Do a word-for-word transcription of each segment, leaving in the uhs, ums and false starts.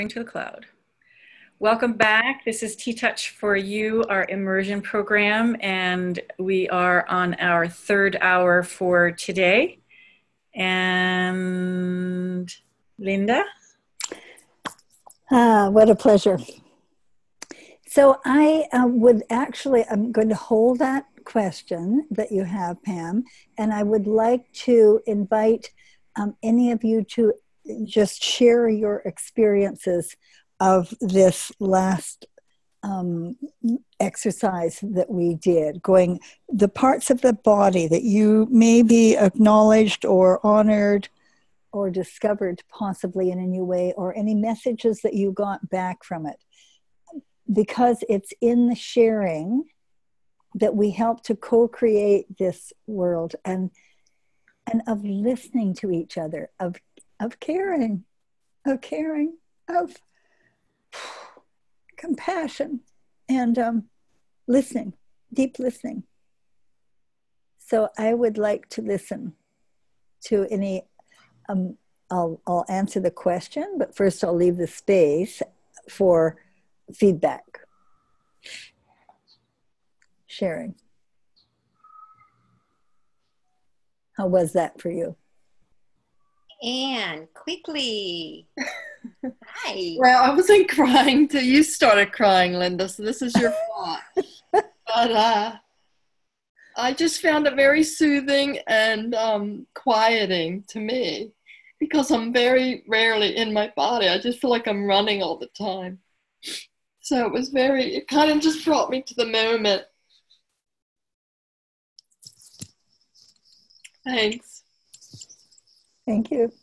To the cloud. Welcome back. This is T-Touch for You, our immersion program, and we are on our third hour for today. And Linda? Ah, what a pleasure. So I uh, would actually, I'm going to hold that question that you have, Pam, and I would like to invite um, any of you to just share your experiences of this last um, exercise that we did, going the parts of the body that you maybe acknowledged or honored or discovered possibly in a new way, or any messages that you got back from it. Because it's in the sharing that we help to co-create this world and and of listening to each other, of of caring, of caring, of compassion, and um, listening, deep listening. So I would like to listen to any, um, I'll, I'll answer the question, but first I'll leave the space for feedback, sharing. How was that for you? Anne, quickly. Hi. Well, I wasn't crying till you started crying, Linda, so this is your fault. But uh, I just found it very soothing and um, quieting to me because I'm very rarely in my body. I just feel like I'm running all the time. So it was very, it kind of just brought me to the moment. Thanks. Thank you.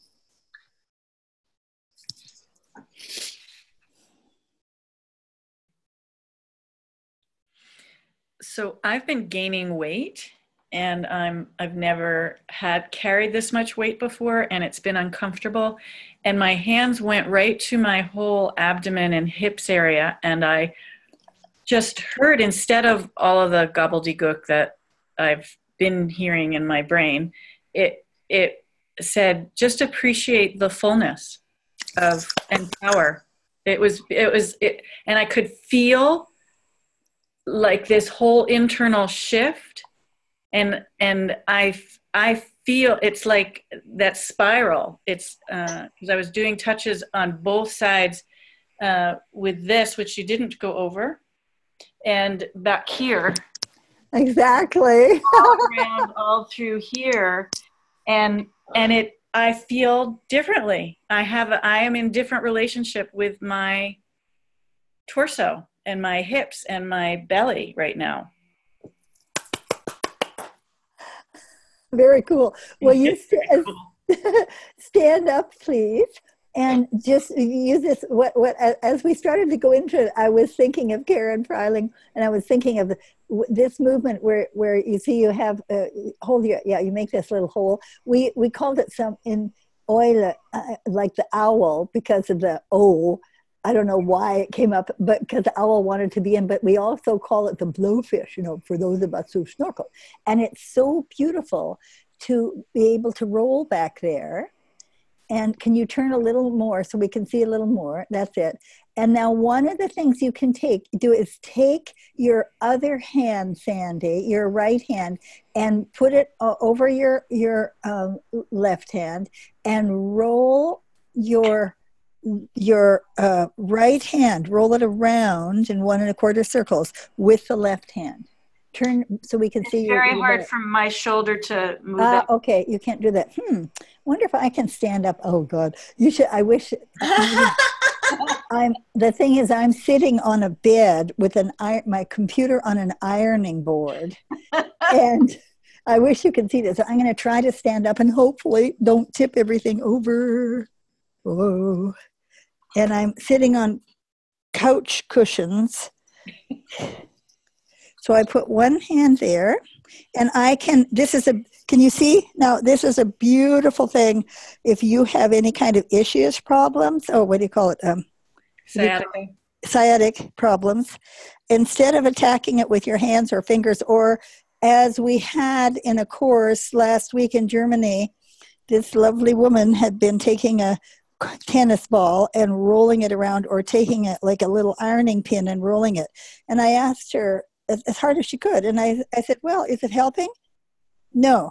So I've been gaining weight, and I'm I've never had carried this much weight before, and it's been uncomfortable. And my hands went right to my whole abdomen and hips area, and I just heard, instead of all of the gobbledygook that I've been hearing in my brain, it it said, just appreciate the fullness of and power. It was it was it, and I could feel like this whole internal shift, and and I I feel it's like that spiral. It's because uh, I was doing touches on both sides uh, with this, which you didn't go over, and back here. Exactly. all around, all through here, and and it. I feel differently. I have. A, I am in different relationship with my torso and my hips and my belly right now. Very cool. Well, you st- cool. Stand up, please, and just use this. What, what, as we started to go into it, I was thinking of Karen Freiling, and I was thinking of the, this movement where, where you see you have, uh, hold your, yeah, you make this little hole. We, we called it some in oil, uh, like the owl, because of the O. I don't know why it came up, but because the owl wanted to be in, but we also call it the blowfish, you know, for those of us who snorkel. And it's so beautiful to be able to roll back there. And can you turn a little more so we can see a little more? That's it. And now one of the things you can take, do is take your other hand, Sandy, your right hand, and put it uh, over your, your um, left hand and roll your your uh, right hand, roll it around in one and a quarter circles with the left hand. Turn so we can it's see your. It's very your, hard from my shoulder to move uh, it. Okay, you can't do that. Hmm. Wonder if I can stand up. Oh God, you should. I wish. I'm. The thing is, I'm sitting on a bed with an my computer on an ironing board, and I wish you could see this. I'm going to try to stand up and hopefully don't tip everything over. Oh. And I'm sitting on couch cushions. So I put one hand there, and I can, this is a, can you see? Now, this is a beautiful thing. If you have any kind of issues, problems, oh, what do you call it? Um, Sciatic. Sciatic problems. Instead of attacking it with your hands or fingers, or as we had in a course last week in Germany, this lovely woman had been taking a tennis ball and rolling it around, or taking it like a little ironing pin and rolling it. And I asked her as, as hard as she could. And I, I said, well, is it helping? No.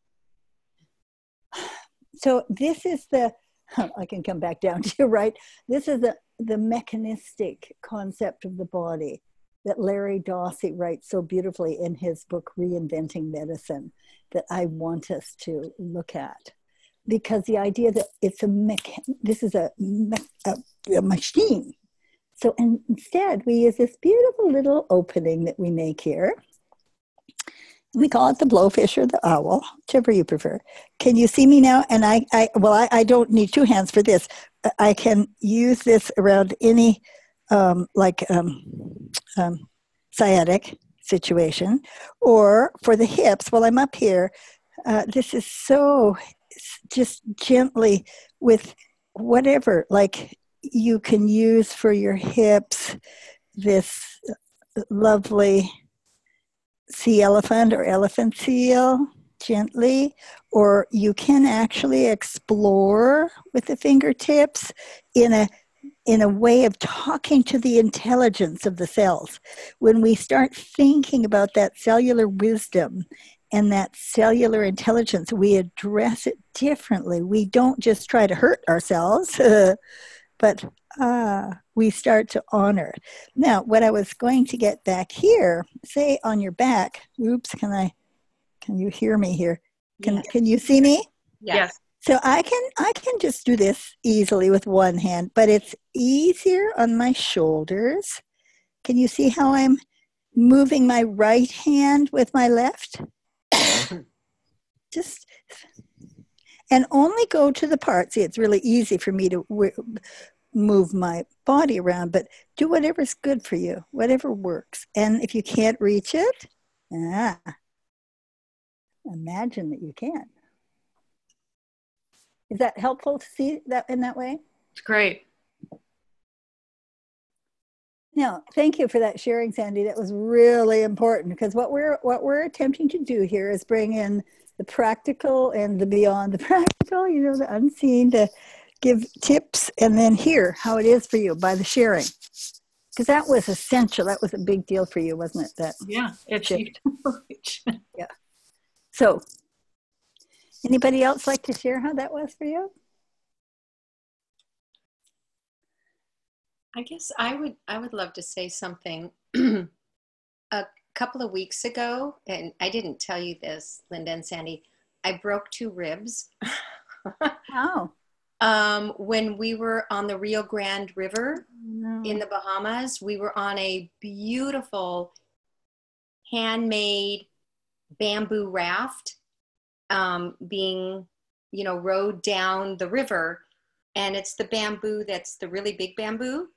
So this is the, I can come back down to you, right? This is the, the mechanistic concept of the body that Larry Dossey writes so beautifully in his book, Reinventing Medicine, that I want us to look at. Because the idea that it's a mecha- this is a, me- a, a machine. So and instead, we use this beautiful little opening that we make here. We call it the blowfish or the owl, whichever you prefer. Can you see me now? And I, I well, I, I don't need two hands for this. I can use this around any, um, like, um, um, sciatic situation. Or for the hips, while I'm up here, uh, this is so just gently with whatever, like you can use for your hips, this lovely sea elephant or elephant seal, gently, or you can actually explore with the fingertips in a in a way of talking to the intelligence of the cells. When we start thinking about that cellular wisdom and that cellular intelligence, we address it differently. We don't just try to hurt ourselves, but ah, we start to honor. Now, what I was going to get back here, say on your back, oops, can I, can you hear me here? Can, Yes. can you see me? Yes. So I can, I can just do this easily with one hand, but it's easier on my shoulders. Can you see how I'm moving my right hand with my left? Just, and only go to the part. See, it's really easy for me to w- move my body around, but do whatever's good for you, whatever works. And if you can't reach it, ah, imagine that you can. Is that helpful to see that in that way? It's great. No, thank you for that sharing, Sandy. That was really important, because what we're what we're attempting to do here is bring in the practical and the beyond the practical, you know, the unseen, to give tips and then hear how it is for you by the sharing. Because that was essential. That was a big deal for you, wasn't it? That Yeah, it's shift. huge. Yeah. So, anybody else like to share how that was for you? I guess I would I would love to say something. A couple of weeks ago, and I didn't tell you this, Linda and Sandy, I broke two ribs. Oh. um, when we were on the Rio Grande River No. in the Bahamas, we were on a beautiful handmade bamboo raft, um, being, you know, rowed down the river. And it's the bamboo that's the really big bamboo.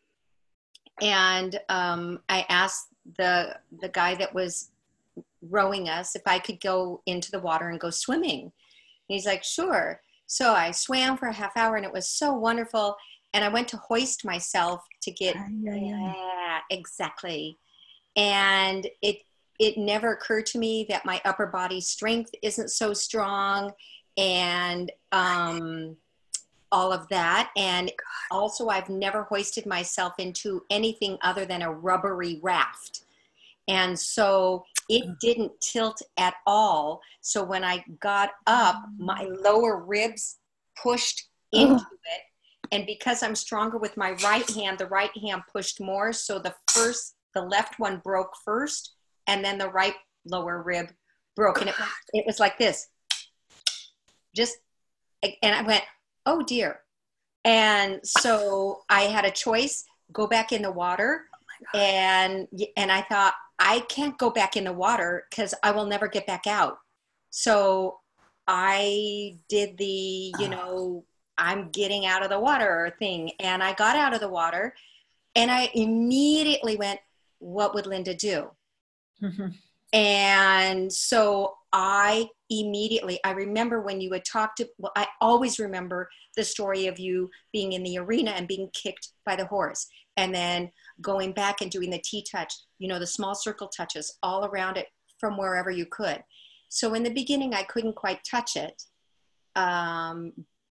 And um, I asked the the guy that was rowing us if I could go into the water and go swimming. And he's like, sure. So I swam for a half hour, and it was so wonderful. And I went to hoist myself to get, Ay, ay, ay. yeah, exactly. And it it never occurred to me that my upper body strength isn't so strong, and um, all of that. And also, I've never hoisted myself into anything other than a rubbery raft. And so it didn't tilt at all. So when I got up, my lower ribs pushed into Ugh. it. And because I'm stronger with my right hand, the right hand pushed more. So the first, the left one broke first, and then the right lower rib broke. And it, it was like this. Just, and I went, oh dear. And so I had a choice, go back in the water. And, and I thought, I can't go back in the water because I will never get back out. So I did the, you know, I'm getting out of the water thing. And I got out of the water, and I immediately went, what would Linda do? Mm-hmm. And so I immediately, I remember when you had talked to, well, I always remember the story of you being in the arena and being kicked by the horse, and then going back and doing the T-touch, you know, the small circle touches all around it from wherever you could. So in the beginning, I couldn't quite touch it. Um,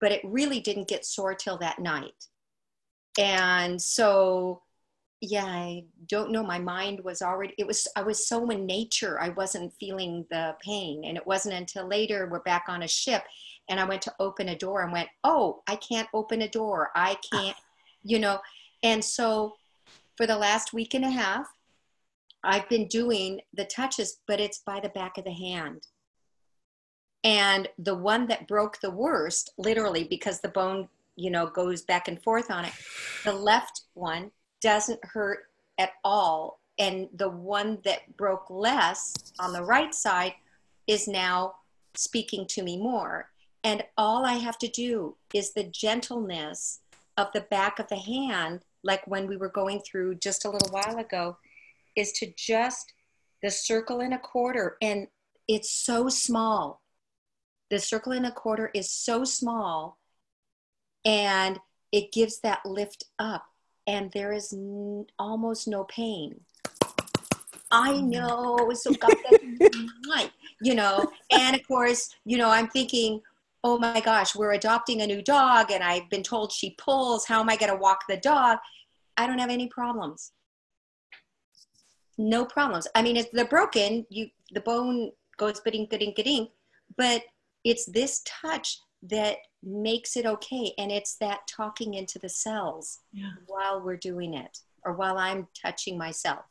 but it really didn't get sore till that night. And so, yeah, I don't know. My mind was already, it was, I was so in nature. I wasn't feeling the pain. And it wasn't until later we're back on a ship and I went to open a door and went, oh, I can't open a door. I can't, you know. And so for the last week and a half, I've been doing the touches, but it's by the back of the hand. And the one that broke the worst, literally, because the bone, you know, goes back and forth on it, the left one doesn't hurt at all. And the one that broke less on the right side is now speaking to me more. And all I have to do is the gentleness of the back of the hand, like when we were going through just a little while ago, is to just the circle and a quarter. And it's so small. The circle and a quarter is so small, and it gives that lift up, and there is n- almost no pain. I know, so got that, you know, and of course, you know, I'm thinking, oh my gosh, we're adopting a new dog, and I've been told she pulls. How am I going to walk the dog? I don't have any problems. No problems. I mean, if they're broken, you the bone goes ba-ding, ga-ding, ga-ding, but it's this touch that makes it okay. And it's that talking into the cells yeah. while we're doing it, or while I'm touching myself.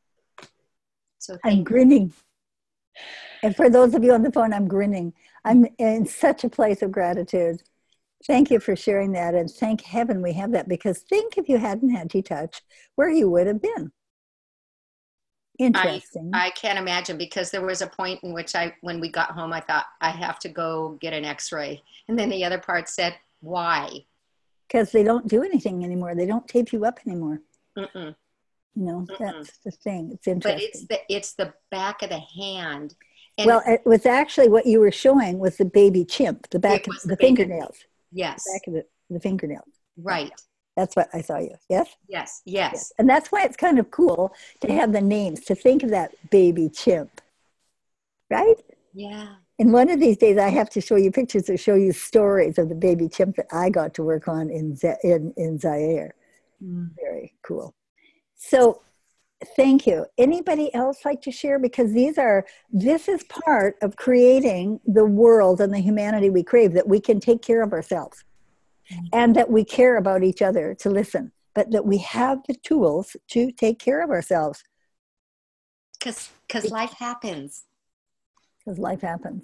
So I'm you. grinning. And for those of you on the phone, I'm grinning. I'm in such a place of gratitude. Thank you for sharing that. And thank heaven we have that, because think if you hadn't had T-Touch, where you would have been. Interesting. I, I can't imagine, because there was a point in which I, when we got home, I thought I have to go get an x-ray. And then the other part said, why? Because they don't do anything anymore. They don't tape you up anymore. Mm-mm. You know, Mm-mm. that's the thing. It's interesting. But it's the, it's the back of the hand. And well, it was actually what you were showing was the baby chimp, the back of the, the fingernails. Yes. The back of the, the fingernails. Right. That's what I saw you. Yes? Yes, yes. Yes. And that's why it's kind of cool to have the names, to think of that baby chimp. Right? Yeah. And one of these days I have to show you pictures or show you stories of the baby chimp that I got to work on in Z- in, in Zaire. Mm. Very cool. So thank you. Anybody else like to share? Because these are, this is part of creating the world and the humanity we crave, that we can take care of ourselves. And that we care about each other to listen, but that we have the tools to take care of ourselves. Because because life happens. Because life happens.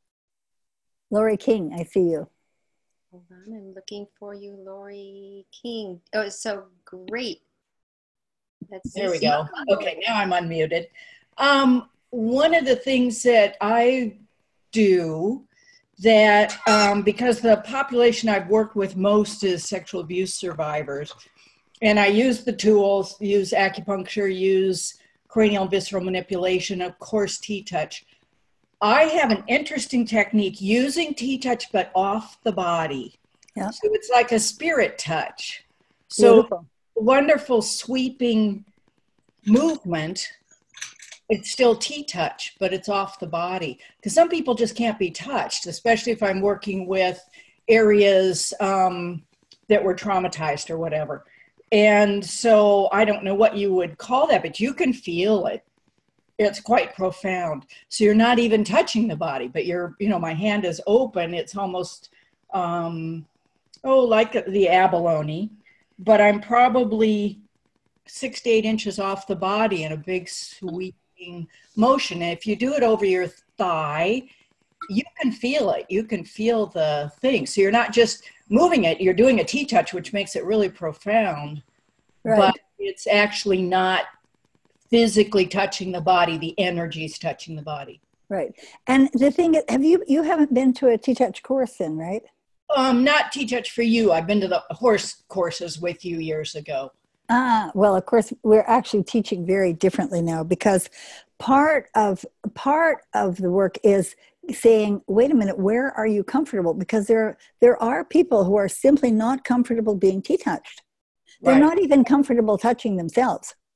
Lori King, I see you. Hold on, I'm looking for you, Lori King. Oh, it's so great. That's there we go. Okay, now I'm unmuted. Um, one of the things that I do that um, because the population I've worked with most is sexual abuse survivors, and I use the tools, use acupuncture, use cranial and visceral manipulation, of course T-Touch. I have an interesting technique using T-Touch but off the body. Yeah. So it's like a spirit touch. So beautiful. Wonderful sweeping movement. It's still T-Touch, but it's off the body. Because some people just can't be touched, especially if I'm working with areas um, that were traumatized or whatever. And so I don't know what you would call that, but you can feel it. It's quite profound. So you're not even touching the body, but you're, you know, my hand is open. It's almost, um, oh, like the abalone, but I'm probably six to eight inches off the body in a big sweep motion. And if you do it over your thigh, you can feel it. You can feel the thing. So you're not just moving it, you're doing a T-Touch, which makes it really profound. Right. But it's actually not physically touching the body. The energy is touching the body. Right. And the thing is, have you, you haven't been to a T-Touch course then, right? Um, not T-Touch for you. I've been to the horse courses with you years ago. Ah, well, of course, we're actually teaching very differently now, because part of part of the work is saying, wait a minute, where are you comfortable? Because there there are people who are simply not comfortable being T-Touched. They're right. Not even comfortable touching themselves.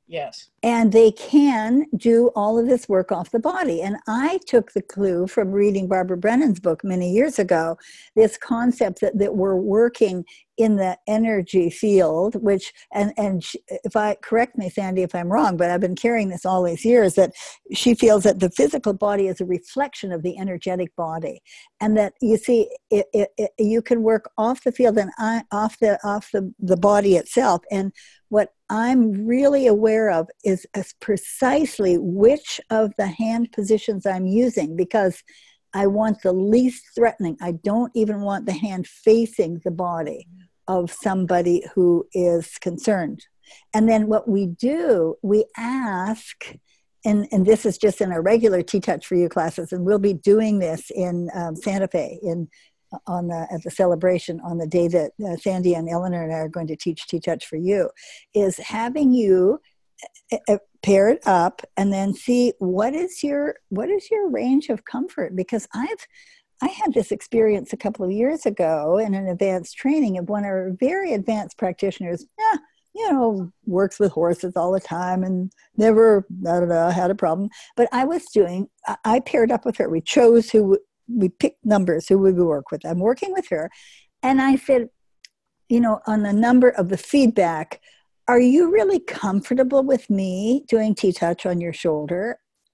Yes. And they can do all of this work off the body. And I took the clue from reading Barbara Brennan's book many years ago, this concept that, that we're working in the energy field, which, and, and she, if I, correct me, Sandy, if I'm wrong, but I've been carrying this all these years, that she feels that the physical body is a reflection of the energetic body. And that, you see, it, it, it, you can work off the field and I, off the off the, the body itself. And what I'm really aware of is, is precisely which of the hand positions I'm using, because I want the least threatening. I don't even want the hand facing the body of somebody who is concerned. And then what we do, we ask, and, and this is just in our regular T-Touch for You classes, and we'll be doing this in um, Santa Fe in on the at the celebration on the day that uh, Sandy and Eleanor and I are going to teach T-Touch for You, is having you uh, pair it up and then see what is your what is your range of comfort. Because I've I had this experience a couple of years ago in an advanced training of one of our very advanced practitioners. Yeah, you know, works with horses all the time and never I don't know, had a problem. But I was doing, I paired up with her. We chose who, we picked numbers, who would we work with. I'm working with her. And I said, you know, on the number of the feedback, are you really comfortable with me doing T-Touch on your shoulder?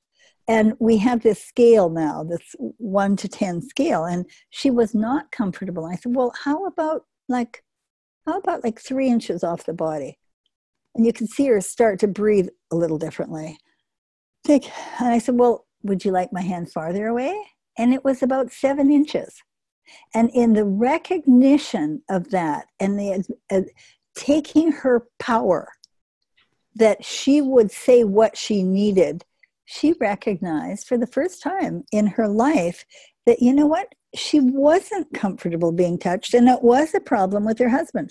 And we have this scale now, this one to ten scale. And she was not comfortable. I said, well, how about like, how about like three inches off the body? And you can see her start to breathe a little differently. And I said, well, would you like my hand farther away? And it was about seven inches. And in the recognition of that and the uh, taking her power that she would say what she needed, she recognized for the first time in her life that, you know what, she wasn't comfortable being touched, and it was a problem with her husband.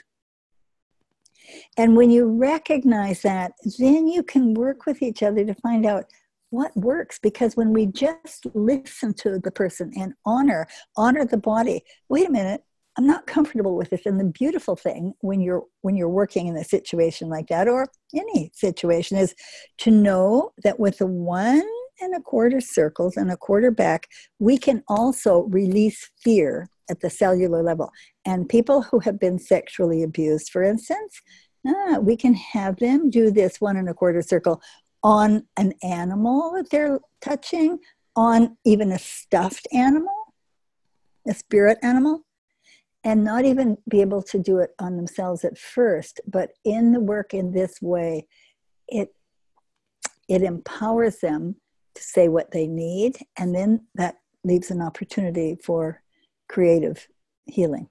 And when you recognize that, then you can work with each other to find out what works. Because when we just listen to the person and honor, honor the body, wait a minute, I'm not comfortable with this. And the beautiful thing when you're when you're working in a situation like that, or any situation, is to know that with the one and a quarter circles and a quarter back, we can also release fear at the cellular level. And people who have been sexually abused, for instance, ah, we can have them do this one and a quarter circle on an animal that they're touching, on even a stuffed animal, a spirit animal. And not even be able to do it on themselves at first, but in the work in this way, it it empowers them to say what they need, and then that leaves an opportunity for creative healing.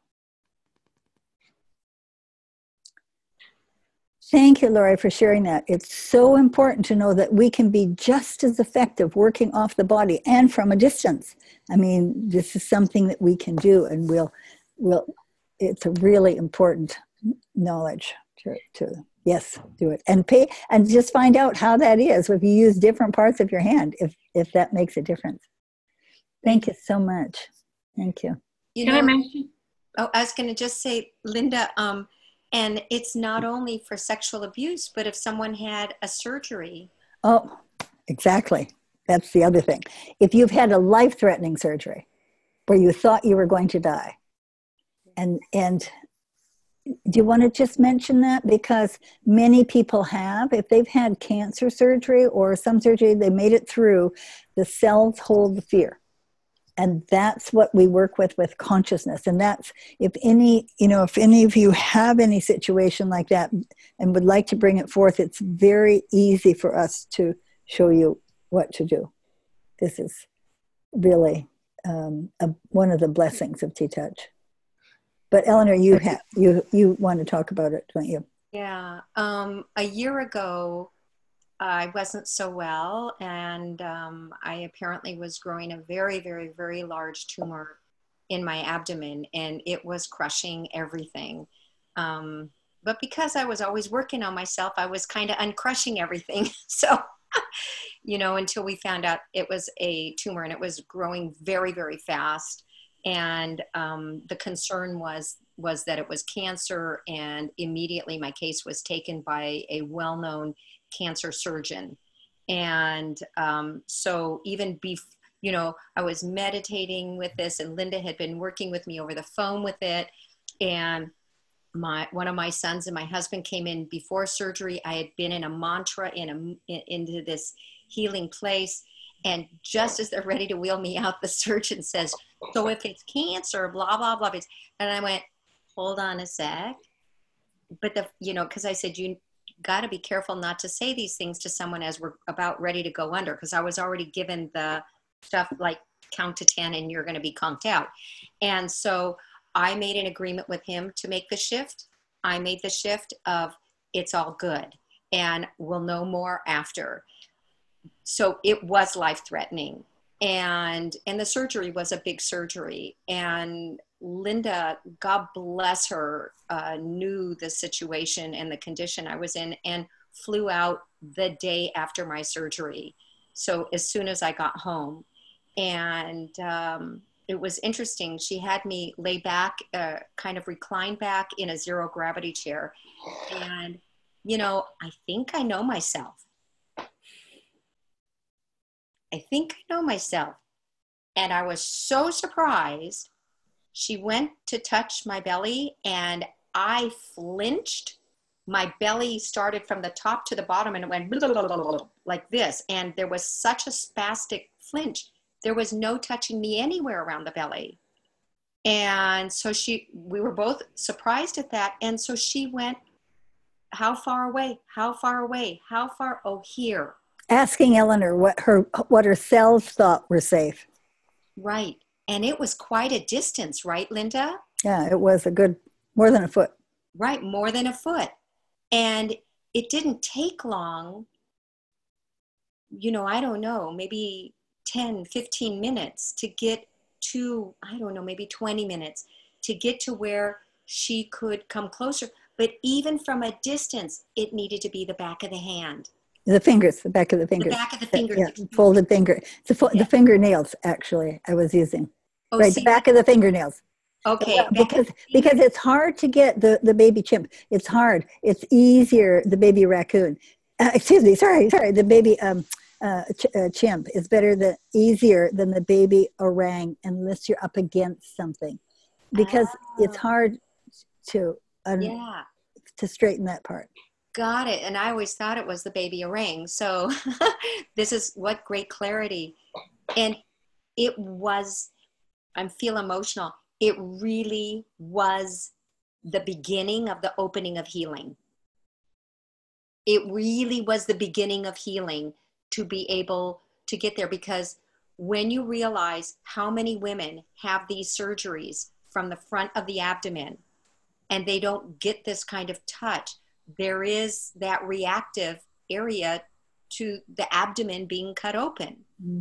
Thank you, Lori, for sharing that. It's so important to know that we can be just as effective working off the body and from a distance. I mean, this is something that we can do, and we'll Well, it's a really important knowledge to, to, yes, do it. And pay, and just find out how that is if you use different parts of your hand, if, if that makes a difference. Thank you so much. Thank you. You Can know, I mention? Oh, I was going to just say, Linda, um, and it's not only for sexual abuse, but if someone had a surgery. Oh, exactly. That's the other thing. If you've had a life-threatening surgery where you thought you were going to die, And and do you want to just mention that? Because many people have, if they've had cancer surgery or some surgery, they made it through, the cells hold the fear. And that's what we work with with consciousness. And that's, if any, you know, if any of you have any situation like that and would like to bring it forth, it's very easy for us to show you what to do. This is really um, a, one of the blessings of T-Touch. But Eleanor, you have you you want to talk about it, don't you? Yeah. Um, a year ago, I wasn't so well, and um, I apparently was growing a very, very, very large tumor in my abdomen, and it was crushing everything. Um, but because I was always working on myself, I was kind of uncrushing everything. So, you know, until we found out it was a tumor, and it was growing very, very fast. And um, the concern was was that it was cancer, and immediately my case was taken by a well-known cancer surgeon. And um, so even before, you know, I was meditating with this, and Linda had been working with me over the phone with it. And my, one of my sons and my husband came in before surgery. I had been in a mantra in a, in, into this healing place. And just as they're ready to wheel me out, the surgeon says, so if it's cancer, blah, blah, blah. And I went, hold on a sec. But the, you know, cause I said, you got to be careful not to say these things to someone as we're about ready to go under. Cause I was already given the stuff like count to ten and you're going to be conked out. And so I made an agreement with him to make the shift. I made the shift of it's all good and we'll know more after. So it was life-threatening. And, and the surgery was a big surgery. And Linda, God bless her, uh, knew the situation and the condition I was in and flew out the day after my surgery. So as soon as I got home, and um, it was interesting. She had me lay back, uh, kind of recline back in a zero gravity chair. And, you know, I think I know myself. I think I know myself. And I was so surprised. She went to touch my belly and I flinched. My belly started from the top to the bottom and it went like this. And there was such a spastic flinch. There was no touching me anywhere around the belly. And so she, we were both surprised at that. And so she went, how far away? How far away? How far? Oh, here. Asking Eleanor what her, what her cells thought were safe. Right. And it was quite a distance, right, Linda? Yeah, it was a good, more than a foot. Right. More than a foot. And it didn't take long. You know, I don't know, maybe ten, fifteen minutes to get to, I don't know, maybe twenty minutes to get to where she could come closer. But even from a distance, it needed to be the back of the hand. The fingers, the back of the fingers. The back of the fingers. Yeah, folded finger. The, fo- Yeah. the fingernails, actually, I was using. Oh, right, see, the back of the fingernails. okay. Yeah, because because it's hard to get the, the baby chimp. It's hard. It's easier, the baby raccoon. Uh, excuse me, sorry, sorry. The baby um, uh, ch- uh, chimp is better, than easier than the baby orang unless you're up against something. Because Oh. it's hard to um, Yeah. to straighten that part. Got it. And I always thought it was the baby orang. So this is what great clarity. And it was, I feel emotional. It really was the beginning of the opening of healing. It really was the beginning of healing to be able to get there, because when you realize how many women have these surgeries from the front of the abdomen and they don't get this kind of touch, there is that reactive area to the abdomen being cut open.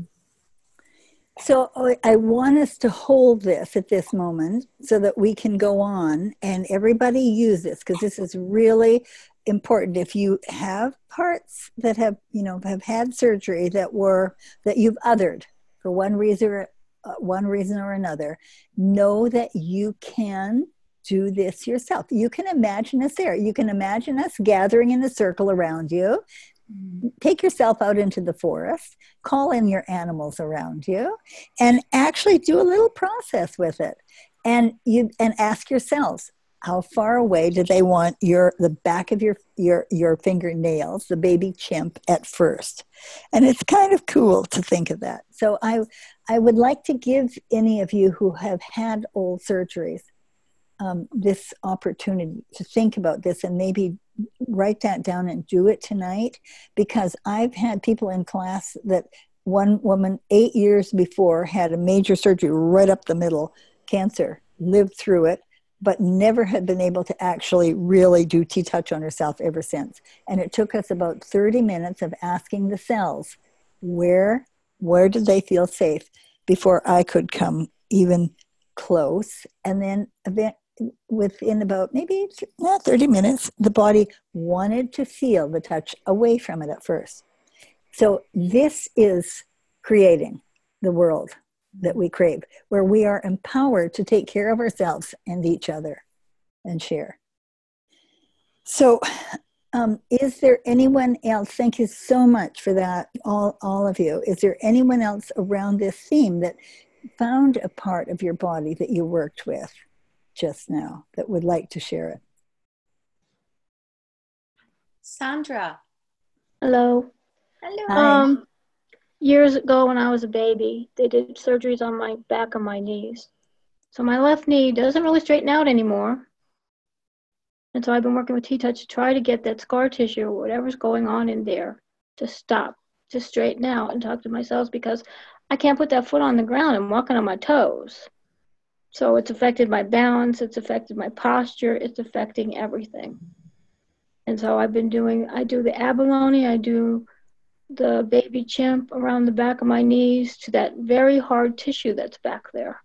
So I- I want us to hold this at this moment so that we can go on and everybody use this, because this is really important. If you have parts that have, you know, have had surgery that were, that you've othered for one reason or uh, one reason or another, know that you can do this yourself. You can imagine us there. You can imagine us gathering in a circle around you. Take yourself out into the forest, call in your animals around you, and actually do a little process with it. And you and ask yourselves, how far away do they want your the back of your your your fingernails, the baby chimp, at first? And it's kind of cool to think of that. So I I would like to give any of you who have had old surgeries um, this opportunity to think about this and maybe write that down and do it tonight, because I've had people in class that one woman eight years before had a major surgery right up the middle, cancer, lived through it, but never had been able to actually really do T-touch on herself ever since. And it took us about thirty minutes of asking the cells, where, where did they feel safe before I could come even close. And then event, within about maybe not thirty minutes, the body wanted to feel the touch away from it at first. So this is creating the world that we crave, where we are empowered to take care of ourselves and each other and share. So Um, is there anyone else? Thank you so much for that, all, all of you. Is there anyone else around this theme that found a part of your body that you worked with just now that would like to share it? Sandra. Hello. Hello. Hi. Um, years ago when I was a baby, they did surgeries on my back and my knees. So my left knee doesn't really straighten out anymore. And so I've been working with T-Touch to try to get that scar tissue or whatever's going on in there to stop, to straighten out, and talk to myself, because I can't put that foot on the ground. I'm walking on my toes. So it's affected my balance, it's affected my posture, it's affecting everything. And so I've been doing, I do the abalone, I do the baby chimp around the back of my knees to that very hard tissue that's back there,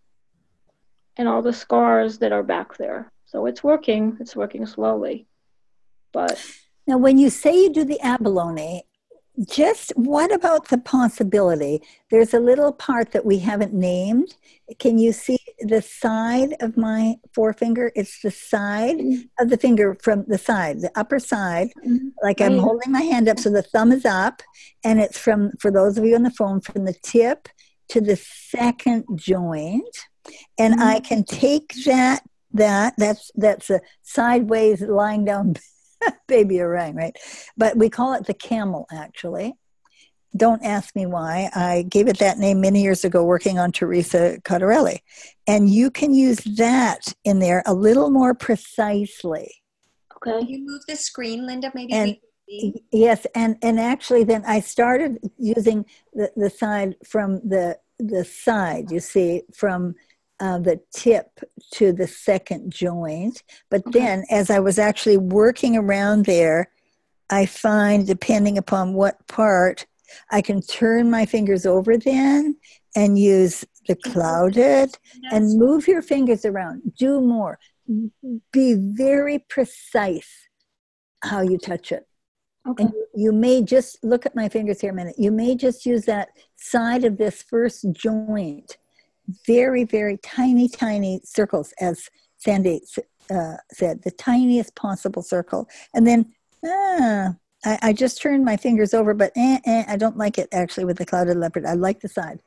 and all the scars that are back there. So it's working, it's working slowly, but. Now, when you say you do the abalone, just what about the possibility? There's a little part that we haven't named. Can you see the side of my forefinger? It's the side of the finger from the side, the upper side. Like I'm holding my hand up so the thumb is up, and it's from, for those of you on the phone, from the tip to the second joint. And mm-hmm. I can take that, that, that's, that's a sideways lying down baby orang, right? But we call it the camel, actually. Don't ask me why. I gave it that name many years ago working on Teresa Cottarelli. And you can use that in there a little more precisely. Okay. Can you move the screen, Linda? Maybe and, we can see. Yes, and, and actually then I started using the, the side from the, the side, you see, from Uh, the tip to the second joint. But okay. Then as I was actually working around there, I find, depending upon what part, I can turn my fingers over then and use the clouded yes. and move your fingers around. Do more. Be very precise how you touch it. Okay. And you may just, look at my fingers here a minute, you may just use that side of this first joint. Very, very tiny, tiny circles, as Sandy uh, said, the tiniest possible circle. And then, ah, I, I just turned my fingers over, but eh, eh, I don't like it actually with the clouded leopard. I like the side.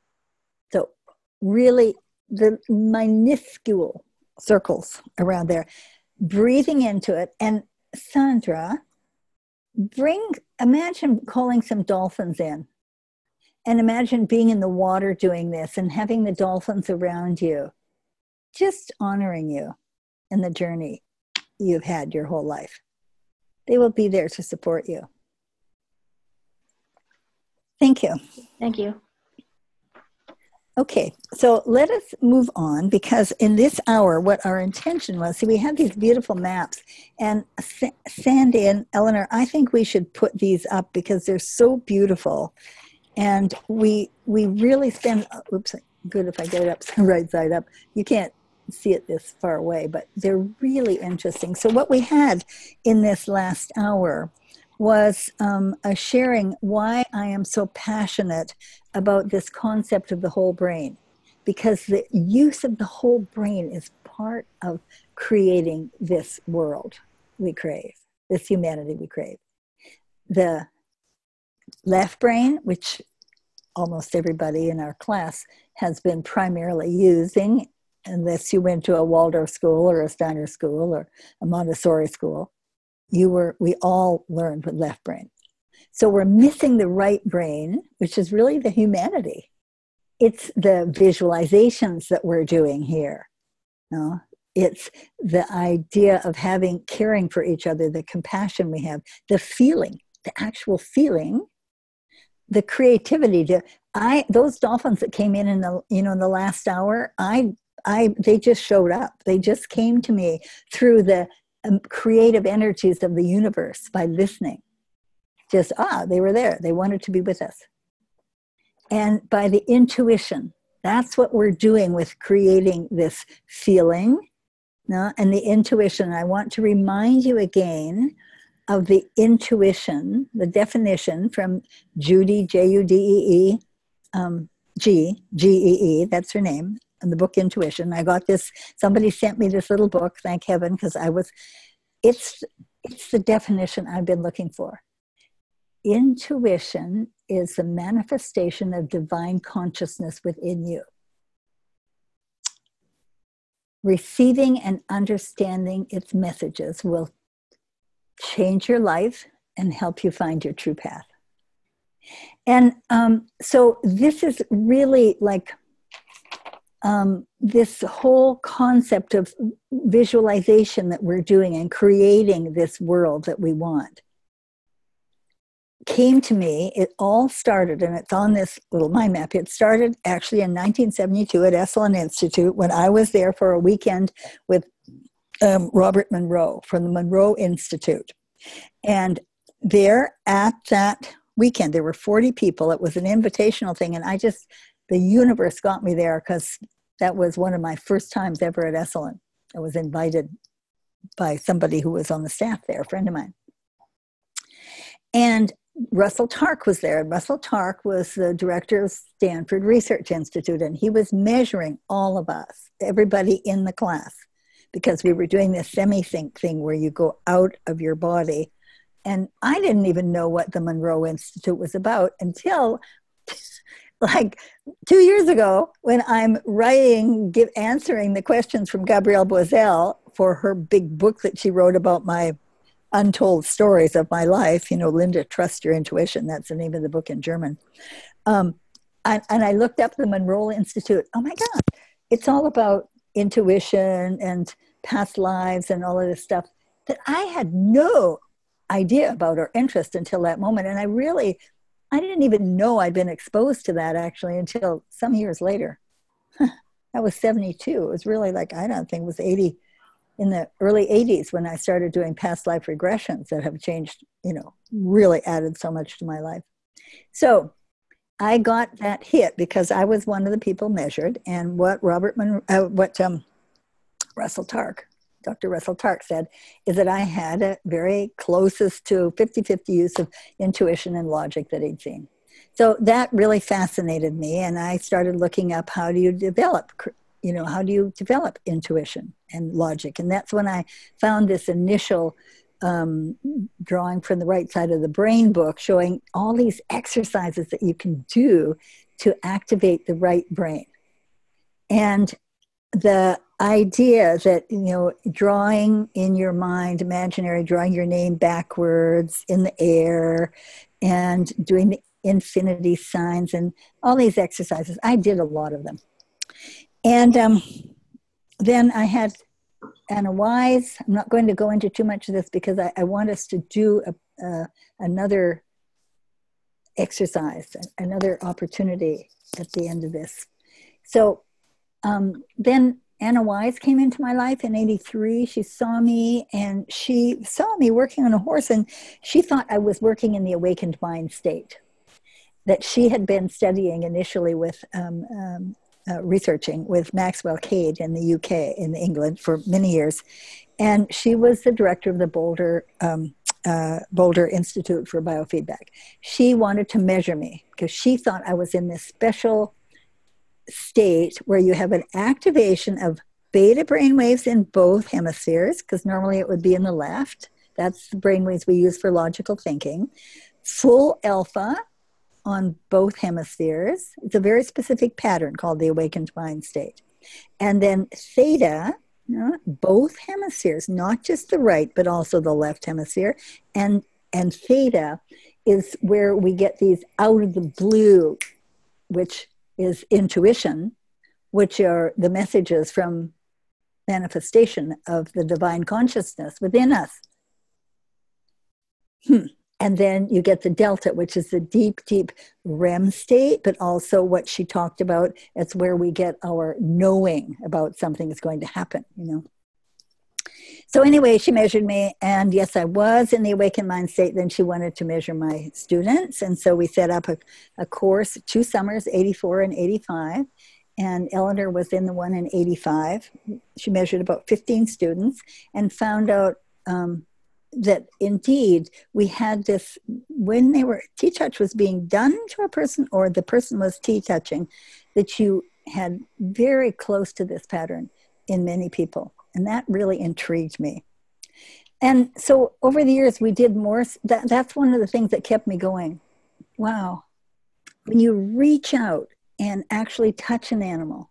So really the minuscule circles around there, breathing into it. And Sandra, bring, imagine calling some dolphins in. And imagine being in the water doing this and having the dolphins around you, just honoring you in the journey you've had your whole life. They will be there to support you. Thank you. Thank you. Okay, so let us move on, because in this hour, what our intention was, see, we have these beautiful maps, and Sa- Sandy and Eleanor, I think we should put these up because they're so beautiful. And we we really spend, oops, good if I get it up right side up. You can't see it this far away, but they're really interesting. So what we had in this last hour was um, a sharing why I am so passionate about this concept of the whole brain. Because the use of the whole brain is part of creating this world we crave, this humanity we crave. The left brain, which almost everybody in our class has been primarily using, unless you went to a Waldorf school or a Steiner school or a Montessori school, you were, we all learned with left brain. So we're missing the right brain, which is really the humanity. It's the visualizations that we're doing here. No? It's the idea of having, caring for each other, the compassion we have, the feeling, the actual feeling, the creativity. To, I those dolphins that came in in the you know in the last hour, I I they just showed up. They just came to me through the um, creative energies of the universe by listening. Just ah, they were there. They wanted to be with us, and by the intuition. That's what we're doing with creating this feeling, no? And the intuition. I want to remind you again of the intuition, the definition from Judy, J U D E E, um, G, G E E, that's her name, in the book Intuition. I got this, somebody sent me this little book, thank heaven, because I was, it's it's the definition I've been looking for. Intuition is the manifestation of divine consciousness within you. Receiving and understanding its messages will change your life and help you find your true path. And um, so this is really like um, this whole concept of visualization that we're doing and creating this world that we want came to me. It all started, and it's on this little mind map. It started actually in nineteen seventy-two at Esalen Institute when I was there for a weekend with um, Robert Monroe from the Monroe Institute. And there at that weekend, there were forty people. It was an invitational thing. And I just, the universe got me there because that was one of my first times ever at Esalen. I was invited by somebody who was on the staff there, a friend of mine. And Russell Tark was there. And Russell Tark was the director of Stanford Research Institute. And he was measuring all of us, everybody in the class, because we were doing this semi-sync thing where you go out of your body. And I didn't even know what the Monroe Institute was about until like two years ago when I'm writing, give, answering the questions from Gabrielle Boiselle for her big book that she wrote about my untold stories of my life. You know, Linda, Trust Your Intuition. That's the name of the book in German. Um, and, and I looked up the Monroe Institute. Oh my God, it's all about intuition and past lives and all of this stuff that I had no idea about or interest until that moment. And I really, I didn't even know I'd been exposed to that actually until some years later. That was seventy-two. It was really like, I don't think it was eighty, in the early eighties when I started doing past life regressions that have changed, you know, really added so much to my life. So I got that hit because I was one of the people measured, and what Robert, Mon- uh, what um, Russell Tark, Doctor Russell Tark said is that I had a very closest to fifty-fifty use of intuition and logic that he'd seen. So that really fascinated me, and I started looking up how do you develop, you know, how do you develop intuition and logic? And that's when I found this initial um, drawing from the right side of the brain book showing all these exercises that you can do to activate the right brain. And the idea that, you know, drawing in your mind, imaginary, drawing your name backwards in the air and doing the infinity signs and all these exercises, I did a lot of them. And um, then I had Anna Wise. I'm not going to go into too much of this because I, I want us to do a, uh, another exercise, another opportunity at the end of this. So um, then Anna Wise came into my life in eighty-three. She saw me and she saw me working on a horse, and she thought I was working in the awakened mind state that she had been studying initially with um, um, Uh, researching with Maxwell Cade in the U K, in England, for many years. And she was the director of the Boulder, um, uh, Boulder Institute for Biofeedback. She wanted to measure me because she thought I was in this special state where you have an activation of beta brainwaves in both hemispheres, because normally it would be in the left. That's the brainwaves we use for logical thinking. Full alpha on both hemispheres. It's a very specific pattern called the awakened mind state. And then theta, you know, both hemispheres, not just the right, but also the left hemisphere. And, and theta is where we get these out of the blue, which is intuition, which are the messages from manifestation of the divine consciousness within us. Hmm. And then you get the delta, which is the deep, deep R E M state, but also what she talked about, it's where we get our knowing about something is going to happen, you know. So anyway, she measured me, and yes, I was in the awakened mind state. Then she wanted to measure my students, and so we set up a, a course, two summers, eighty-four and eighty-five, and Eleanor was in the one in eighty-five. She measured about fifteen students and found out um, that indeed we had this, when they were, T-touch was being done to a person or the person was T-touching, that you had very close to this pattern in many people. And that really intrigued me. And so over the years, we did more. That, that's one of the things that kept me going. Wow. When you reach out and actually touch an animal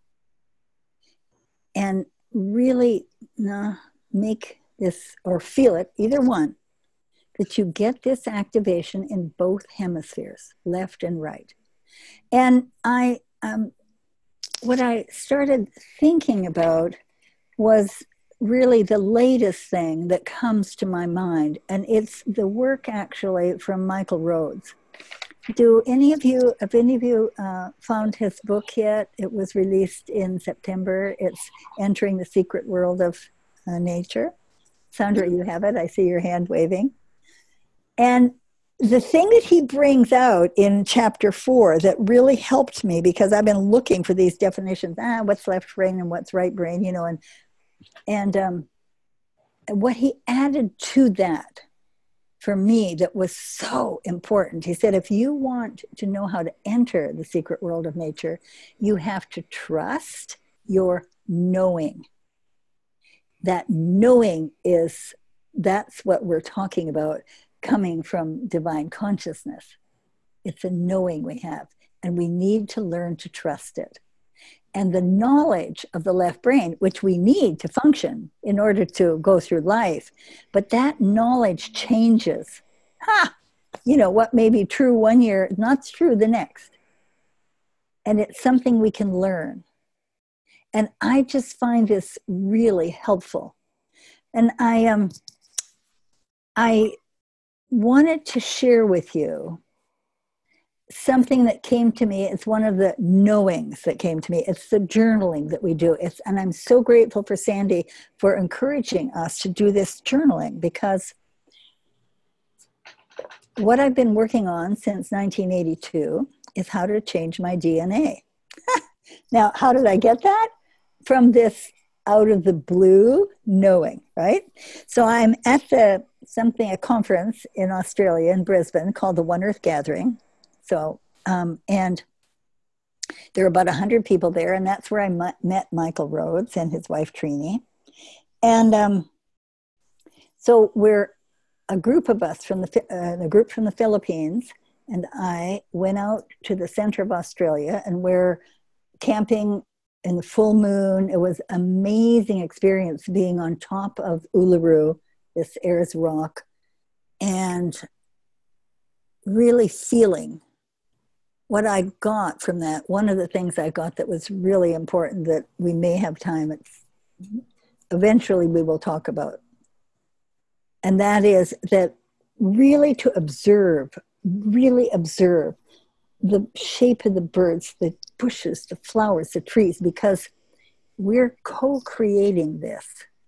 and really uh, make this, or feel it, either one, that you get this activation in both hemispheres, left and right. And I, um, what I started thinking about was really the latest thing that comes to my mind, and it's the work actually from Michael Rhodes. Do any of you, have any of you uh, found his book yet? It was released in September. It's Entering the Secret World of uh, Nature. Sandra, you have it. I see your hand waving. And the thing that he brings out in chapter four that really helped me, because I've been looking for these definitions, ah, what's left brain and what's right brain, you know, and, and um, what he added to that for me that was so important. He said, if you want to know how to enter the secret world of nature, you have to trust your knowing. That knowing is, that's what we're talking about, coming from divine consciousness. It's a knowing we have, and we need to learn to trust it. And the knowledge of the left brain, which we need to function in order to go through life, but that knowledge changes. Ha! You know, what may be true one year, not true the next. And it's something we can learn. And I just find this really helpful. And I um, I wanted to share with you something that came to me. It's one of the knowings that came to me. It's the journaling that we do. It's, and I'm so grateful for Sandy for encouraging us to do this journaling, because what I've been working on since nineteen eighty-two is how to change my D N A. Now, how did I get that? From this out of the blue knowing, right? So I'm at the something, a conference in Australia, in Brisbane, called the One Earth Gathering. So, um, and there are about one hundred people there, and that's where I met Michael Rhodes and his wife, Trini. And um, so we're a group of us from the, uh, a group from the Philippines, and I went out to the center of Australia, and we're camping in the full moon. It was an amazing experience being on top of Uluru, this Ayers Rock, and really feeling what I got from that. One of the things I got that was really important that we may have time, it's, eventually we will talk about. And that is that really to observe, really observe the shape of the birds, the bushes, the flowers, the trees, because we're co-creating this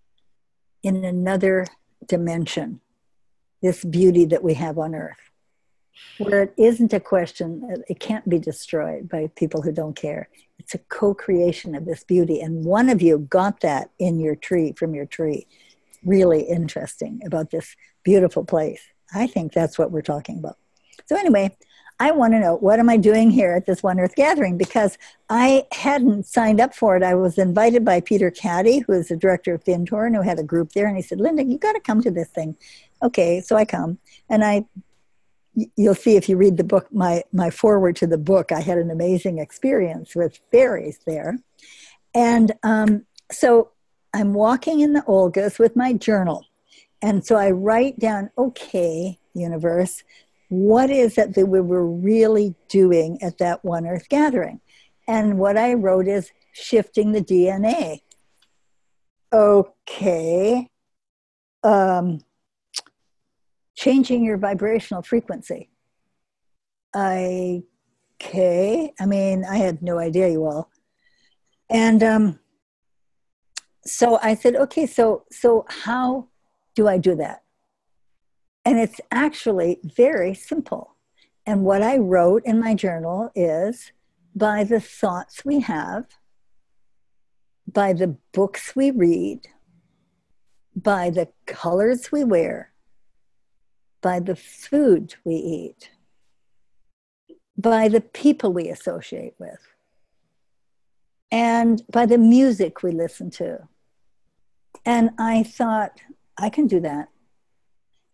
in another dimension, this beauty that we have on Earth, where it isn't a question, it can't be destroyed by people who don't care. It's a co-creation of this beauty. And one of you got that in your tree, from your tree. Really interesting about this beautiful place. I think that's what we're talking about. So anyway, I want to know, what am I doing here at this One Earth Gathering? Because I hadn't signed up for it. I was invited by Peter Caddy, who is the director of Fintorn, who had a group there. And he said, Linda, you got to come to this thing. Okay, so I come. And I, you'll see if you read the book, my, my foreword to the book, I had an amazing experience with fairies there. And um, so I'm walking in the Olgas with my journal. And so I write down, okay, universe, what is it that we were really doing at that One Earth Gathering? And what I wrote is shifting the D N A. Okay. Um, changing your vibrational frequency. I, okay. I mean, I had no idea, you all. And um, so I said, okay, so so how do I do that? And it's actually very simple. And what I wrote in my journal is, by the thoughts we have, by the books we read, by the colors we wear, by the food we eat, by the people we associate with, and by the music we listen to. And I thought, I can do that.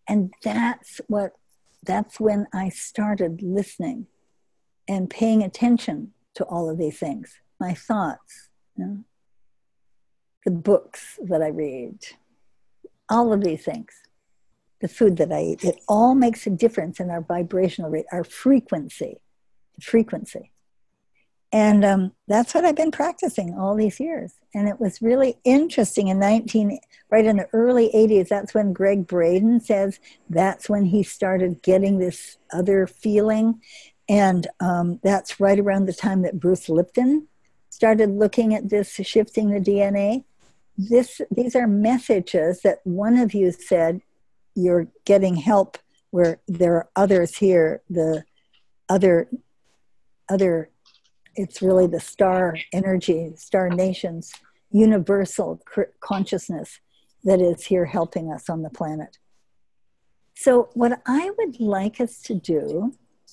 And that's what, that's when I started listening and paying attention to all of these things, my thoughts, you know, the books that I read, all of these things, the food that I eat. It all makes a difference in our vibrational rate, our frequency, frequency. And um, that's what I've been practicing all these years. And it was really interesting in nineteen, right in the early eighties, that's when Greg Braden says that's when he started getting this other feeling. And um, that's right around the time that Bruce Lipton started looking at this, shifting the D N A. This, these are messages that one of you said, you're getting help where there are others here, the other, other, it's really the star energy, star nations, universal consciousness that is here helping us on the planet. So what I would like us to do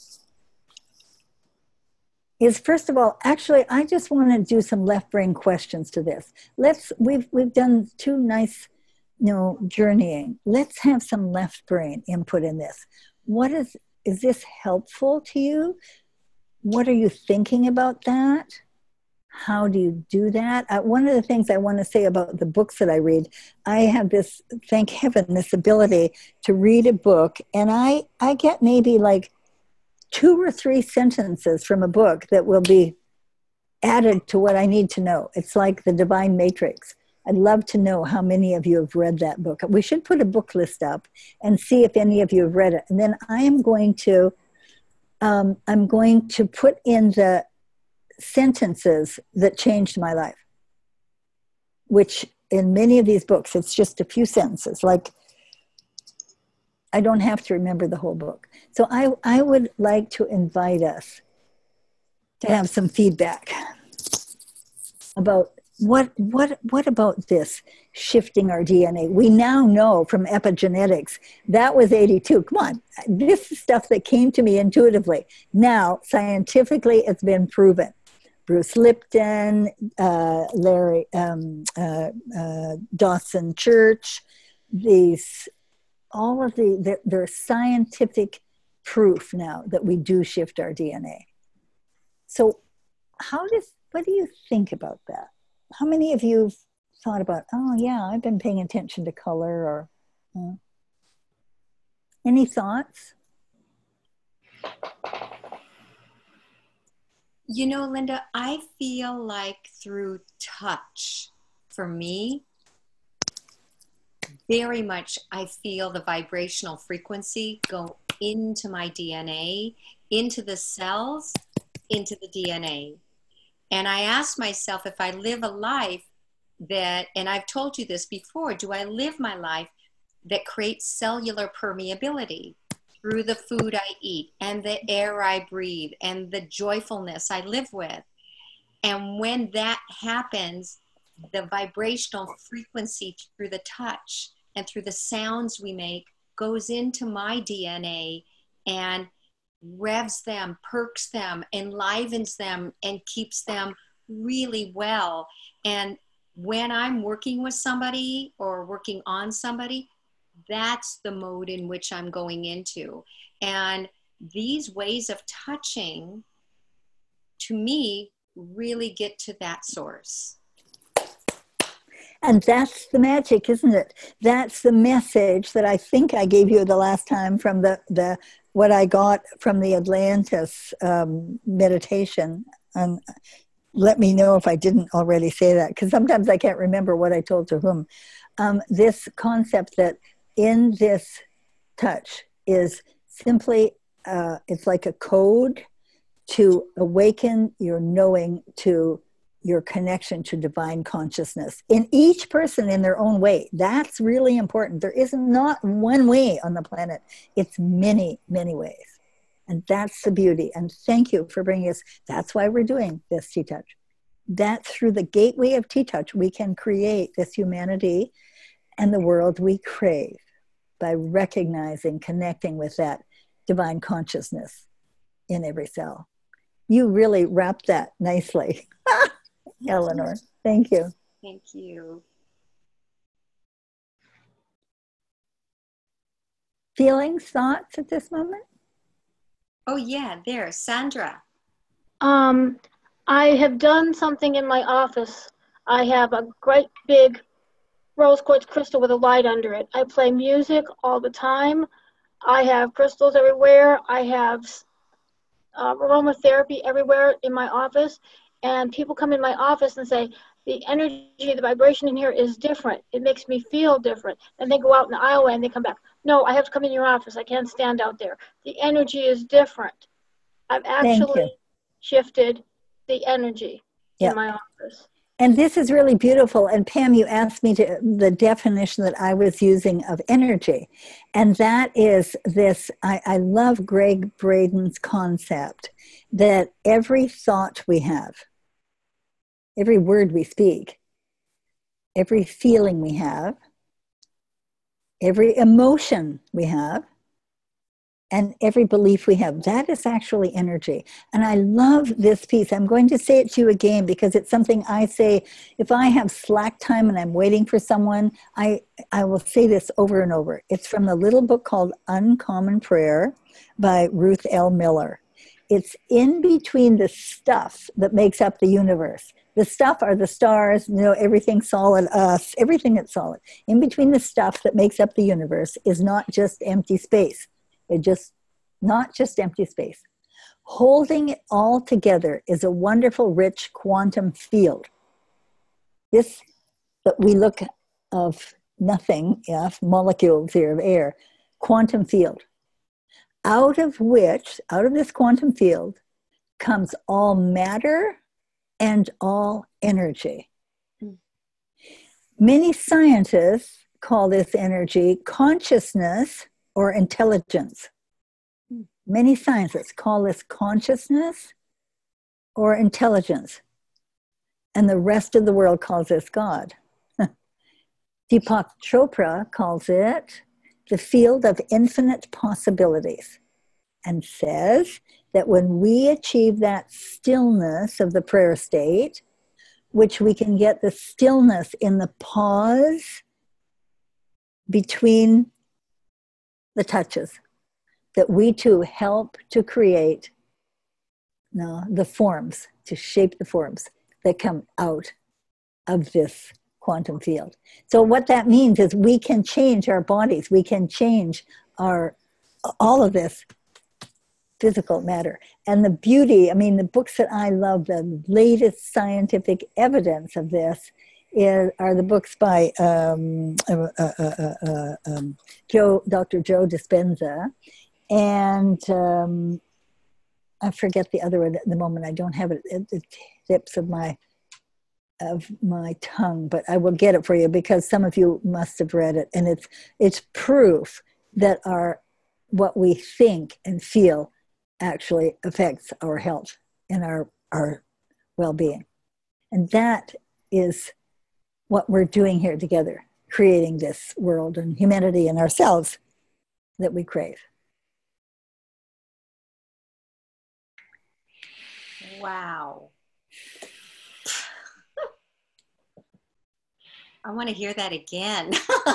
is, first of all, actually, I just want to do some left brain questions to this. Let's, we've, we've done two nice, you know, journeying. Let's have some left brain input in this. What is, is this helpful to you? What are you thinking about that? How do you do that? Uh, one of the things I want to say about the books that I read, I have this, thank heaven, this ability to read a book, and I, I get maybe like two or three sentences from a book that will be added to what I need to know. It's like the Divine Matrix. I'd love to know how many of you have read that book. We should put a book list up and see if any of you have read it. And then I am going to, um, I'm going to put in the sentences that changed my life, which in many of these books, it's just a few sentences. Like, I don't have to remember the whole book. So I, I would like to invite us to have some feedback about what, what, what about this shifting our D N A? We now know from epigenetics, that was eighty-two. Come on, this is stuff that came to me intuitively. Now, scientifically, it's been proven. Bruce Lipton, uh, Larry um, uh, uh, Dawson Church, these, all of the, the, there's scientific proof now that we do shift our D N A. So how does, what do you think about that? How many of you have thought about, oh yeah, I've been paying attention to color, or uh, any thoughts? You know, Linda, I feel like through touch, for me, very much I feel the vibrational frequency go into my D N A, into the cells, into the D N A. And I ask myself, if I live a life that, and I've told you this before, do I live my life that creates cellular permeability through the food I eat and the air I breathe and the joyfulness I live with? And when that happens, the vibrational frequency through the touch and through the sounds we make goes into my D N A and revs them, perks them, enlivens them, and keeps them really well. And when I'm working with somebody or working on somebody, that's the mode in which I'm going into. And these ways of touching, to me, really get to that source. And that's the magic, isn't it? That's the message that I think I gave you the last time from the, the what I got from the Atlantis um, meditation. And let me know if I didn't already say that, because sometimes I can't remember what I told to whom. Um, this concept that in this touch is simply, uh, it's like a code to awaken your knowing to your connection to divine consciousness in each person in their own way. That's really important. There is not one way on the planet. It's many, many ways. And that's the beauty. And thank you for bringing us. That's why we're doing this T-Touch. That through the gateway of T-Touch, we can create this humanity and the world we crave by recognizing, connecting with that divine consciousness in every cell. You really wrapped that nicely. Eleanor, thank you. Thank you. feelings, thoughts at this moment? Oh yeah, there, Sandra. Um, I have done something in my office. I have a great big rose quartz crystal with a light under it. I play music all the time. I have crystals everywhere. I have uh, aromatherapy everywhere in my office. And people come in my office and say, the energy, the vibration in here is different. It makes me feel different. And they go out in the aisleway and they come back. No, I have to come in your office. I can't stand out there. The energy is different. I've Thank you. actually shifted the energy Yep. in my office. And this is really beautiful. And Pam, you asked me to the definition that I was using of energy. And that is this, I, I love Greg Braden's concept that every thought we have, every word we speak, every feeling we have, every emotion we have, and every belief we have, that is actually energy. And I love this piece. I'm going to say it to you again because it's something I say, if I have slack time and I'm waiting for someone, I, I will say this over and over. It's from the little book called Uncommon Prayer by Ruth L. Miller. It's in between the stuff that makes up the universe. The stuff are the stars, you know, everything solid, us, everything that's solid. In between the stuff that makes up the universe is not just empty space. It just, not just empty space. Holding it all together is a wonderful, rich quantum field. This, that we look of nothing, yeah, molecules here of air, quantum field. Out of which, out of this quantum field, comes all matter and all energy. Many scientists call this energy consciousness or intelligence. Many scientists call this consciousness or intelligence. And the rest of the world calls this God. Deepak Chopra calls it the field of infinite possibilities and says that when we achieve that stillness of the prayer state, which we can get the stillness in the pause between the touches, that we too help to create no, the forms, to shape the forms that come out of this quantum field. So what that means is we can change our bodies, we can change our, all of this physical matter. And the beauty, I mean, the books that I love, the latest scientific evidence of this is, are the books by um, uh, uh, uh, uh, um, Joe, Doctor Joe Dispenza, and um, I forget the other one at the moment. I don't have it at the tips of my of my tongue, but I will get it for you because some of you must have read it, and it's it's proof that our what we think and feel actually affects our health and our our well-being, and that is what we're doing here together, creating this world and humanity and ourselves that we crave. Wow. I want to hear that again.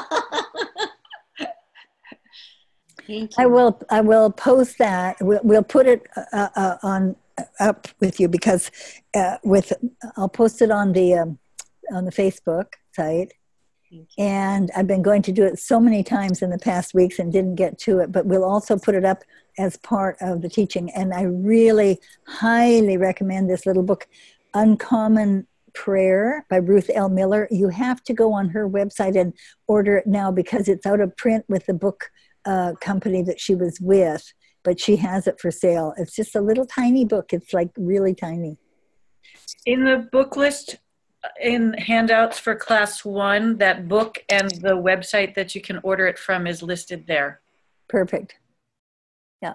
Thank you. I will. I will post that. We'll, we'll put it uh, uh, on uh, up with you because uh, with I'll post it on the um, on the Facebook site. And I've been going to do it so many times in the past weeks and didn't get to it, but we'll also put it up as part of the teaching. And I really highly recommend this little book, Uncommon Prayer by Ruth L. Miller. You have to go on her website and order it now because it's out of print with the book uh, company that she was with, but she has it for sale. It's just a little tiny book. It's like really tiny. In the book list, in handouts for class one, that book and the website that you can order it from is listed there. Perfect. Yeah.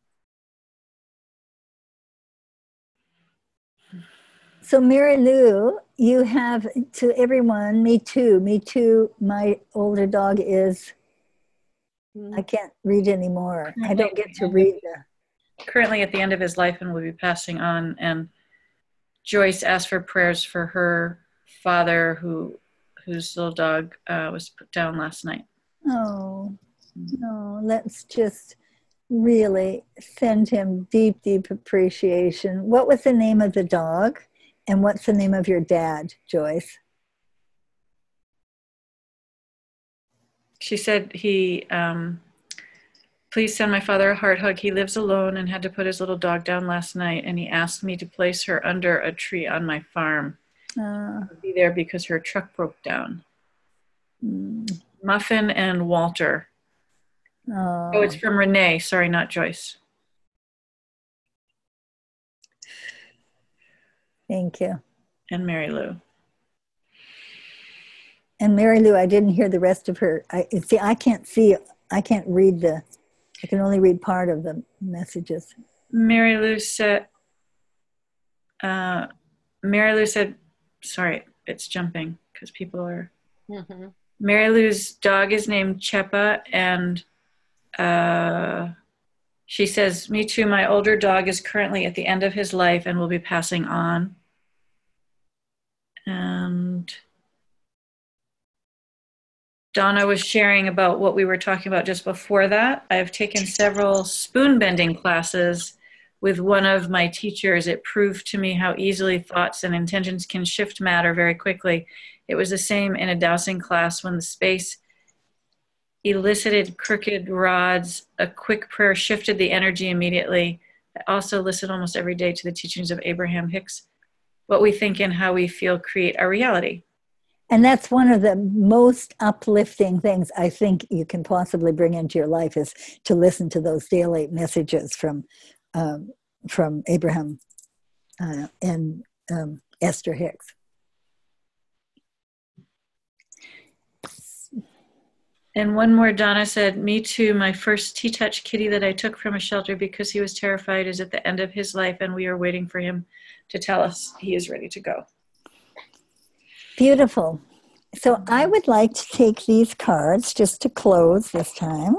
So Mary Lou, you have to everyone, me too, me too, my older dog is, I can't read anymore. I don't get to read. The, currently at the end of his life and will be passing on, and Joyce asked for prayers for her father, who, whose little dog uh, was put down last night. oh, No, let's just really send him deep, deep appreciation. What was the name of the dog? And what's the name of your dad, Joyce? She said he, um, please send my father a heart hug. He lives alone and had to put his little dog down last night, and he asked me to place her under a tree on my farm. Uh, I'll be there because her truck broke down. mm, Muffin and Walter. oh, Oh, it's from Renee. Sorry, not Joyce. thank you. And Mary Lou. And Mary Lou, I didn't hear the rest of her. I see. I can't see. I can't read the. I can only read part of the messages. Mary Lou said. Uh, Mary Lou said, "Sorry, it's jumping because people are." Mm-hmm. Mary Lou's dog is named Chepa, and uh, she says, "Me too. My older dog is currently at the end of his life and will be passing on." And Donna was sharing about what we were talking about just before that. I've taken several spoon bending classes with one of my teachers. It proved to me how easily thoughts and intentions can shift matter very quickly. It was the same in a dowsing class when the space elicited crooked rods. A quick prayer shifted the energy immediately. I also listen almost every day to the teachings of Abraham Hicks. What we think and how we feel create our reality. And that's one of the most uplifting things I think you can possibly bring into your life is to listen to those daily messages from um, from Abraham uh, and um, Esther Hicks. And one more, Donna said, "Me too. My first T-Touch kitty that I took from a shelter because he was terrified is at the end of his life, and we are waiting for him to tell us he is ready to go." Beautiful. So I would like to take these cards just to close this time.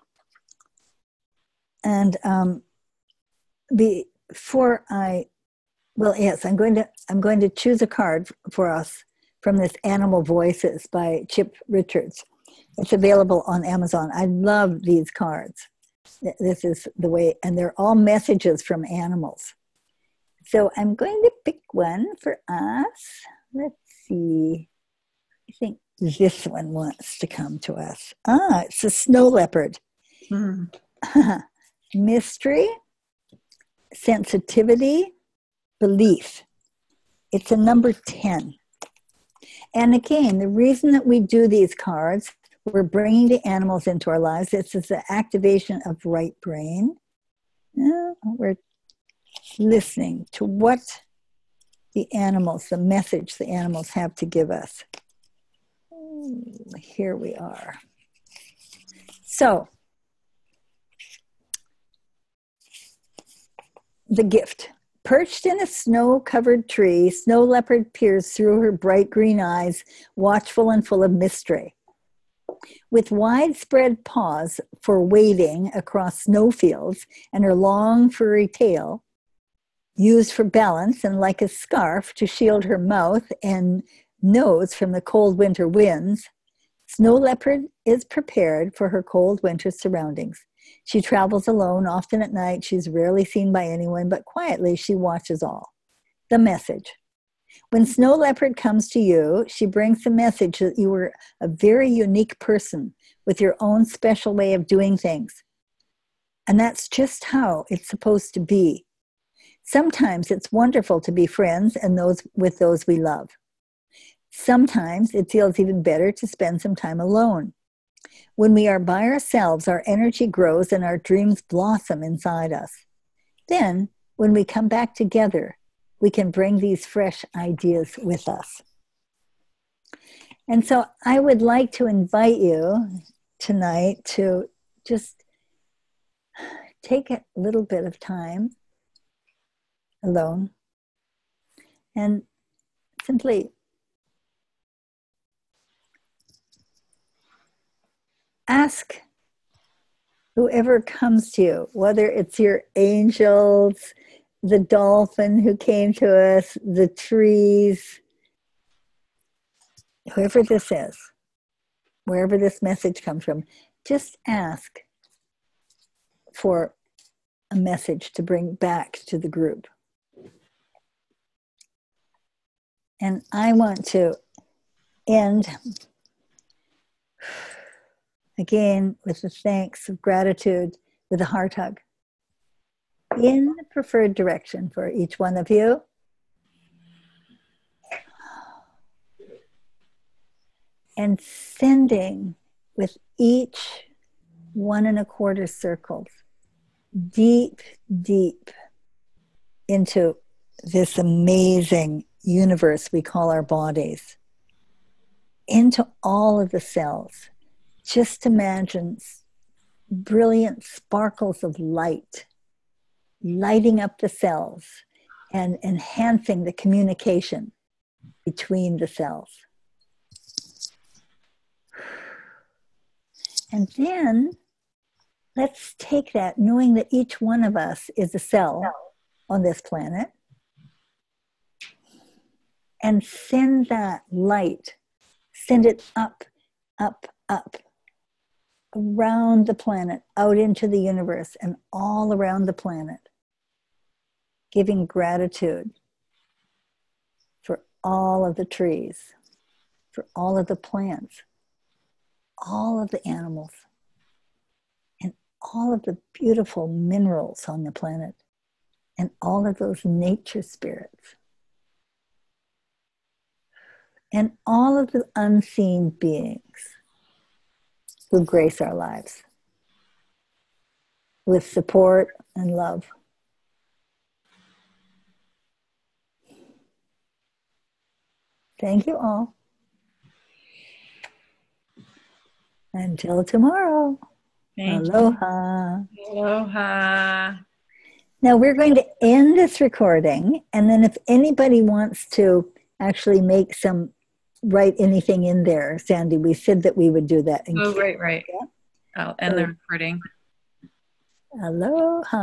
And um, before I, well, yes, I'm going to I'm going to choose a card for us from this Animal Voices by Chip Richards. It's available on Amazon. I love these cards. This is the way, and they're all messages from animals. So I'm going to pick one for us. Let's see. I think this one wants to come to us. Ah, it's a snow leopard. Mm. Mystery, sensitivity, belief. It's a number ten. And again, the reason that we do these cards, we're bringing the animals into our lives. This is the activation of right brain. Uh, we're listening to what the animals, the message the animals have to give us. Here we are. So, the gift. Perched in a snow-covered tree, snow leopard peers through her bright green eyes, watchful and full of mystery. With widespread paws for wading across snowfields and her long furry tail, used for balance and like a scarf to shield her mouth and nose from the cold winter winds, Snow Leopard is prepared for her cold winter surroundings. She travels alone, often at night. She's rarely seen by anyone, but quietly she watches all. The message. When Snow Leopard comes to you, she brings the message that you are a very unique person with your own special way of doing things. And that's just how it's supposed to be. Sometimes it's wonderful to be friends and those with those we love. Sometimes it feels even better to spend some time alone. When we are by ourselves, our energy grows and our dreams blossom inside us. Then, when we come back together, we can bring these fresh ideas with us. And so I would like to invite you tonight to just take a little bit of time alone and simply ask whoever comes to you, whether it's your angels, the dolphin who came to us, the trees, whoever this is, wherever this message comes from, just ask for a message to bring back to the group. And I want to end again with the thanks of gratitude with a heart hug in the preferred direction for each one of you. And sending with each one and a quarter circles deep, deep into this amazing universe we call our bodies, into all of the cells. Just imagine brilliant sparkles of light lighting up the cells and enhancing the communication between the cells. And then let's take that, knowing that each one of us is a cell on this planet, and send that light, send it up, up, up, around the planet, out into the universe, and all around the planet, giving gratitude for all of the trees, for all of the plants, all of the animals, and all of the beautiful minerals on the planet, and all of those nature spirits, and all of the unseen beings who grace our lives with support and love. Thank you all. Until tomorrow. Thank Aloha. you. Aloha. Now we're going to end this recording, and then if anybody wants to actually make some, write anything in there, Sandy, we said that we would do that. Oh, right, right. I'll end the recording. Aloha.